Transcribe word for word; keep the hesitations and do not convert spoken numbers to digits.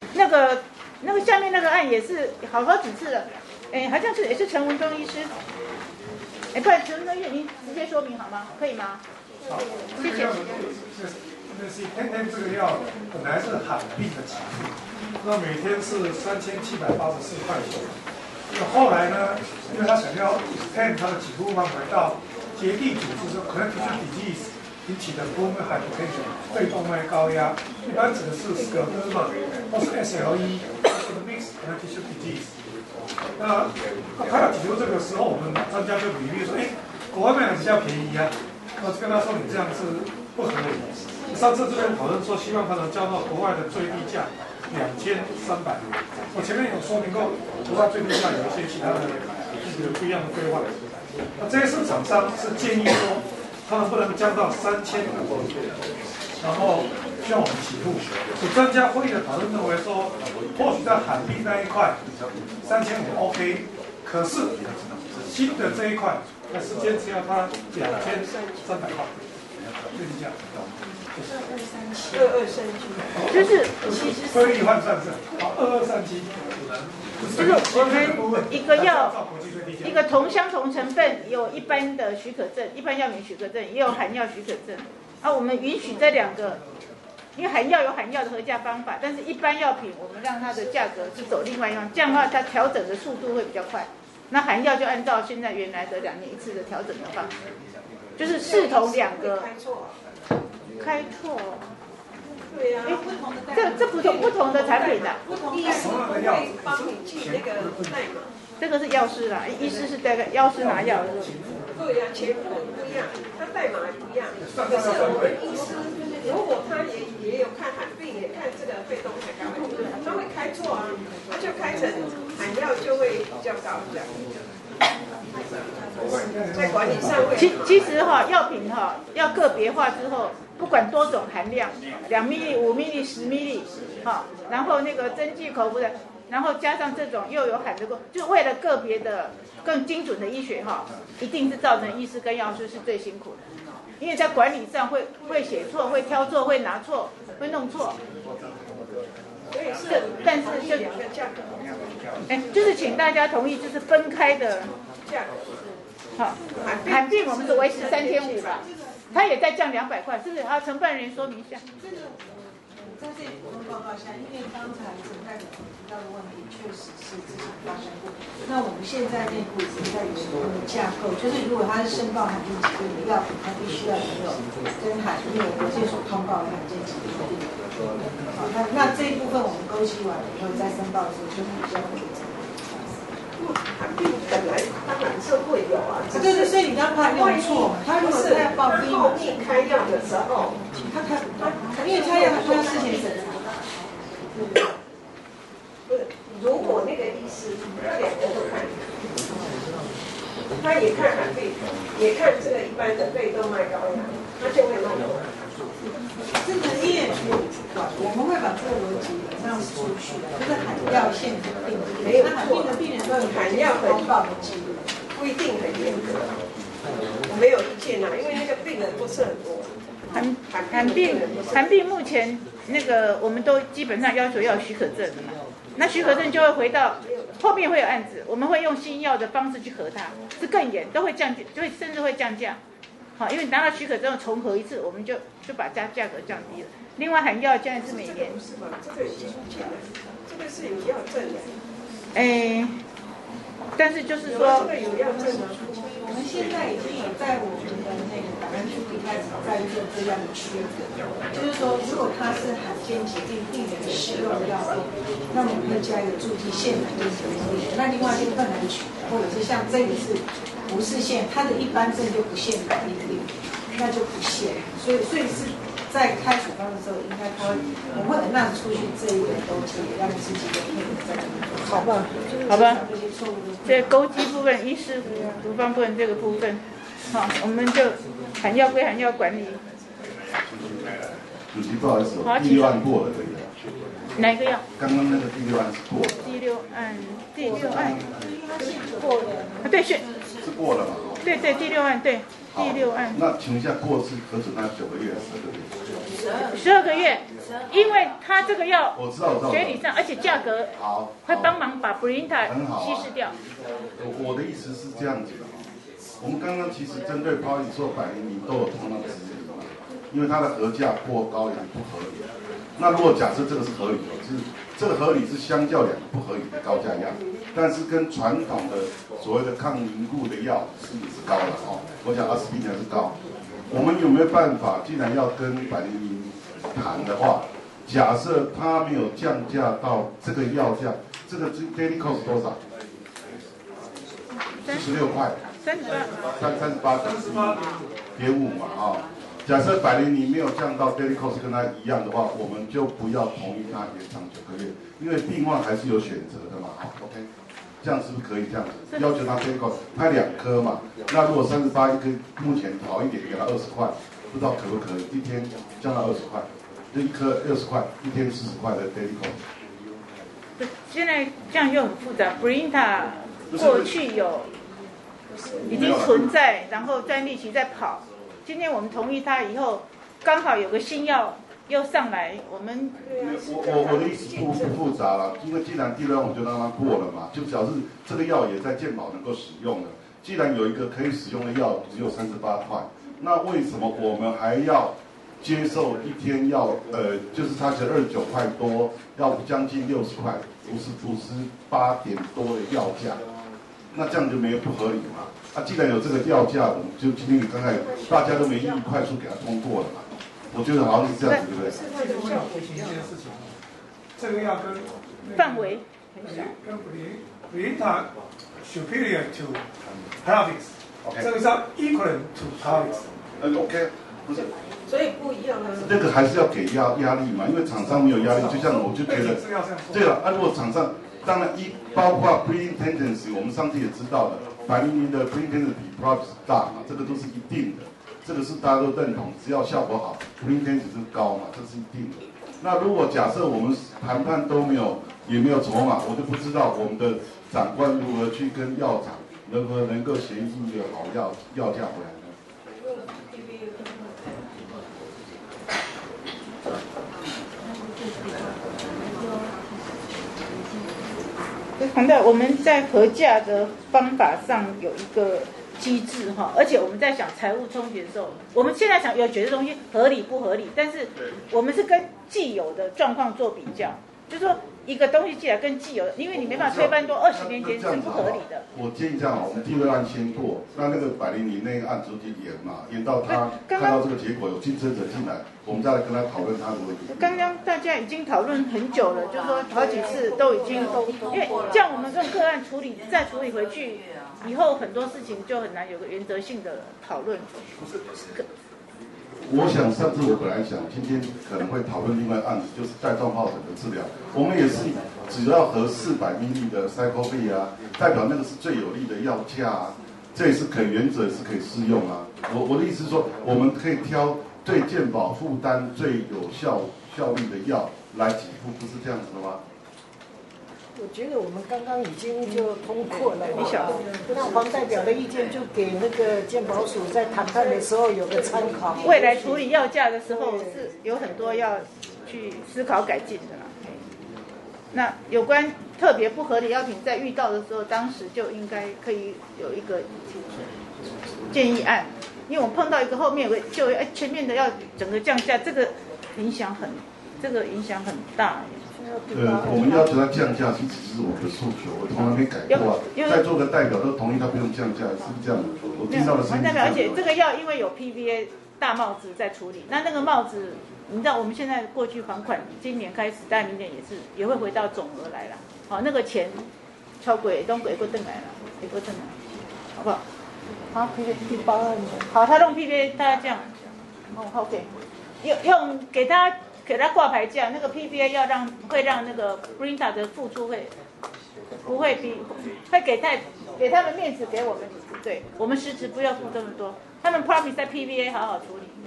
那个那个下面那个案也是好好几次了，哎，好像是也是陈文忠医师，哎，不然陈文忠医师您直接说明好吗？可以吗？ 好， 谢谢。 那是天天这个药本来是罕病的起付，那每天是三千七百八十四块钱。那后来呢，因为他想要 extend 他的起付范围到结缔组织说 connective disease 引起的 pulmonary hypertension 肺动脉高压，一般指的是 scleroderma 或是 S L E 或者 mixed connective disease。那他要起诉这个时候，我们专家就比喻说，哎，国外卖的比较便宜啊，那跟他说你这样是不合理。上次这边讨论说，希望他能交到国外的最低价两千三百元。我前面有说明过，国外最低价有一些其他的这个不一样的规划。那这些市场商是建议说，他们不能降到三千五，然后需要我们起付。所以专家会议的讨论认为说，或许在罕病那一块三千五 OK， 可是新的这一块，那时间只要他两千三百块，最低价。 二二三七， 就是非例换算是好，二二三七， 就是我们一个药，一个同相同成分，有一般的许可证，一般药品许可证，也有含药许可证。啊，我们允许这两个，因为含药有含药的核价方法，但是一般药品我们让它的价格是走另外一样，这样的话它调整的速度会比较快。那含药就按照现在原来的两年一次的调整的方式，就是视同两个。开错， 对呀、啊， 这这不同不同的产品的、啊， 不同医师会帮你记那个代码。 这个是药师啦，医师是代药师拿药的。 对呀、啊，钱不不一样，他代码不一样。可是我们医师，如果他也也有看罕病，也看这个肺动脉高压，他会开错啊，他就开成罕药就会比较高这样。在管理上会。 其其实哈、哦，药品哈、哦、要个别化之后，不管多种含量，两 ml、五 ml、十 ml， 哈，然后那个针剂口服的，然后加上这种又有含的过，就为了个别的更精准的医学哈、哦，一定是造成医师跟药师是最辛苦的，因为在管理上会会写错、会挑错、会拿错、会弄错。这但是就哎，就是请大家同意，就是分开的价格。 好，罕病我们是维持三千五吧，它也在降两百块，是不是？啊，承办人员说明一下。 这个在这里我们报告一下，因为刚才陈代表提到的问题确实是之前发生过。那我们现在内部已经在研究的架构，就是如果它是申报罕病疾病的药品，它必须要拥有跟罕病国际所通报的罕见疾病。好，那那这一部分我们勾稽完了以后，在申报的时候就比较会。 罕病本来当然是会有啊， 对对，所以你刚才用错，他如果在报他后面开药的时候， 他开他因为开药他要事前审查。 不是，如果那个医师他两个都看，他也看罕病，也看这个一般的肺动脉高压，他就会弄错。 这个医院局不管，我们会把这个逻辑让出去，就是罕药限制病， 没有罕病的病人都有罕药通报的记录， 不一定很严格。我没有意见啊，因为那个病人不是很多。 罕罕病罕病目前那个我们都基本上要求要有许可证的嘛，那许可证就会回到后面会有案子，我们会用新药的方式去核它，是更严，都会降，就会甚至会降价。好，因为拿到许可证重核一次，我们就就把价价格降低了。另外，含药现在是每年。 是吗？这个有出钱的，这个是有药证的。 哎，但是就是说， 这个有药证啊。 我们现在已经有在我们的那个档案处一开始在做这样的区隔，就是说，如果它是罕见疾病病人使用的药物，那我们会加一个注记限罕见疾病。那另外就更难取，或者是像这个是。不是限，它的一般证就不限百病病，那就不限，所以所以是在开处方的时候，应该他会我们会让出去这一个勾稽，让自己的配合在里面。 好吧，好吧，这勾稽部分、医师处方部分这个部分，好，我们就含药归含药管理。 主席不好意思，第六案过了这个。 哪一个药？ 刚刚那个第六案是过了。 第六案，第六案过了。啊，对是。 是过了嘛？ 对对，第六案对。 第六案。 那请问一下，过世核准他九个月还是十个月？ 十二个月，因为他这个药， 我知道，我知道， 学理上，而且价格好， 会帮忙把 Brilinta 稀释掉。 我我的意思是这样子的哈，我们刚刚其实针对 Poly 说百灵灵都有同样的质疑嘛，因为它的核价过高也不合理。那如果假设这个是合理的，是这个合理是相较两个不合理的高价药，但是跟传统的所谓的抗凝固的药是也是高的哦。我想阿司匹林还是高。我们有没有办法，既然要跟百灵灵谈的话，假设它没有降价到这个药价，这个 daily cost 多少？四十六块。 三十八。 三三十八点五嘛啊、哦。假设百灵灵没有降到 daily cost 跟它一样的话，我们就不要同意它延长九个月，因为病患还是有选择的嘛。好 ，OK， 这样是不是可以这样子？要求他 daily cost， 他两颗嘛，那如果三十八一颗，目前好一点给他二十块，不知道可不可以一天降到二十块，就一颗二十块，一天四十块的 daily cost。 现在这样又很复杂 ，Brilinta 过去有已经存在，然后专利期在跑。今天我们同意它以后，刚好有个新药又上来，我们我我我的意思不不复杂了，因为既然第六案我就让它过了嘛，就表示这个药也在健保能够使用了。既然有一个可以使用的药只有三十八块，那为什么我们还要接受一天要呃，就是它是二十九块多，要将近六十块，五十五十八点多的药价？那这样就没有不合理嘛？啊，既然有这个药价，我们就今天你刚才大家都没异议，快速给它通过了嘛。我觉得好像是这样子，对不对？ 提醒一件事情，这个药跟范围跟 Brilinta superior to Plavix， 这个叫 equivalent to Plavix。 呃 ，OK， 不是。 所以不一样啊。 那个还是要给压压力嘛，因为厂商没有压力，就像我就觉得，对了，啊，如果厂商当然一包括 breeding tendency， 我们上次也知道了，百灵灵的 breeding tendency 比 Plavix 大嘛，这个都是一定的。这个是大家都认同，只要效果好 ，breeding tendency 是高嘛，这是一定的。那如果假设我们谈判都没有，也没有筹码，我就不知道我们的长官如何去跟药厂如何能够协议一个好药药价回来呢？ 黄队，我们在核价的方法上有一个机制哈，而且我们在想财务冲击的时候，我们现在想有觉得东西合理不合理，但是我们是跟既有的状况做比较，就是说一个东西既然跟既有的，因为你没办法推翻多二十年前是不合理的。 我建议这样啊，我们第二案先过，那那个百灵灵那个案子就延嘛，延到他看到这个结果有竞争者进来，我们再来跟他讨论他的问题。 刚刚大家已经讨论很久了，就是说好几次都已经，因为这样我们跟个案处理再处理回去。以后很多事情就很难有个原则性的讨论。 我想上次我本来想今天可能会讨论另外案子，就是带状疱疹的治疗。我们也是只要合四百 m l 的 Cycloprid 啊，代表那个是最有利的药价啊，这也是可以原则也是可以适用啊。我我的意思是说，我们可以挑对健保负担最有效效率的药来给付，不是这样子的吗？ 我觉得我们刚刚已经就通过了，你想，那黄代表的意见就给那个健保署在谈判的时候有个参考。 未来处理药价的时候是有很多要去思考改进的啦。那有关特别不合理药品在遇到的时候，当时就应该可以有一个建议案，因为我们碰到一个后面有个就哎前面的要整个降价，这个影响很，这个影响很大。 呃，我们要求他降价，其实是我的诉求，我从来没改过啊。在座的代表都同意他不用降价，是不是这样？我听到的是。 代表，而且这个药因为有 P V A 大帽子在处理，那那个帽子，你知道我们现在过去还款，今年开始，但明年也是也会回到总额来了。好，那个钱超过东鬼过邓来了，也过邓来，好不好？好 ，P V A 第八案，好，他用 P V A 大家这样，哦，好给，用用给他。给他挂牌价，那个 P V A 要让会让那个 Brilinta 的付出会不会比会给太给他们面子，给我们对，我们实质不要付这么多，他们 Plavix 在 P V A 好好处理。